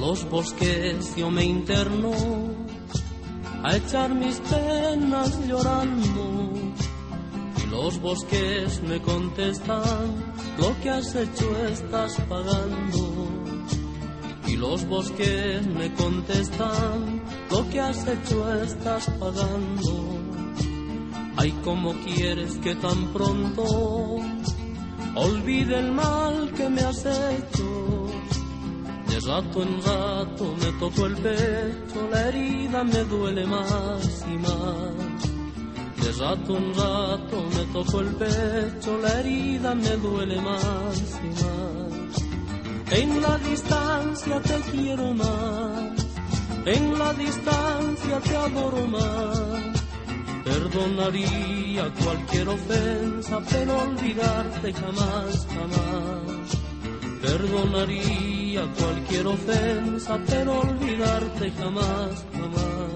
los bosques yo me interno, a echar mis penas llorando, y los bosques me contestan, lo que has hecho estás pagando. Y los bosques me contestan, lo que has hecho estás pagando. Ay, ¿cómo quieres que tan pronto olvide el mal que me has hecho? De rato en rato me toco el pecho, la herida me duele más y más. De rato en rato me toco el pecho, la herida me duele más y más. En la distancia te quiero más, en la distancia te adoro más. Perdonaría cualquier ofensa, pero olvidarte jamás, jamás. Perdonaría cualquier ofensa, pero olvidarte jamás, jamás.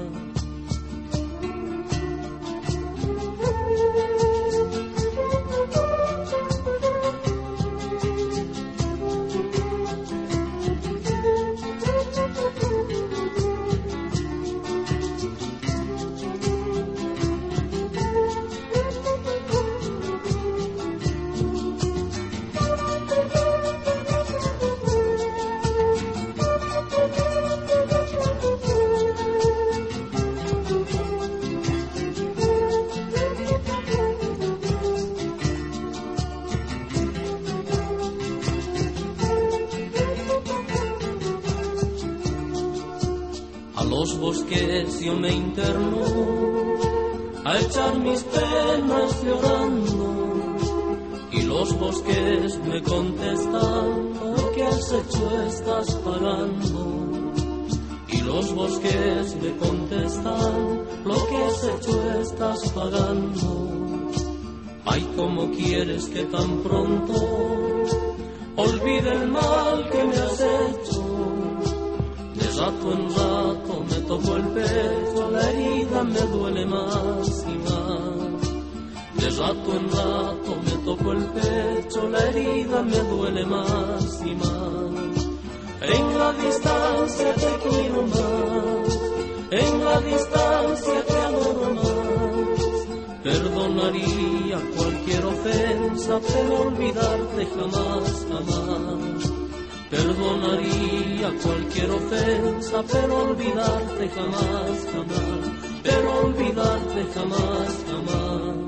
Los bosques yo me interno, a echar mis penas llorando, y los bosques me contestan, lo que has hecho estás pagando. Y los bosques me contestan, lo que has hecho estás pagando. Ay, ¿cómo quieres que tan pronto olvide el mal que me has hecho? De rato en rato me toco el pecho, la herida me duele más y más. De rato en rato me toco el pecho, la herida me duele más y más. En la distancia te quiero más, en la distancia te adoro más. Perdonaría cualquier ofensa, pero olvidarte jamás, jamás. Perdonaría cualquier ofensa, pero olvidarte jamás, jamás. Pero olvidarte jamás, jamás.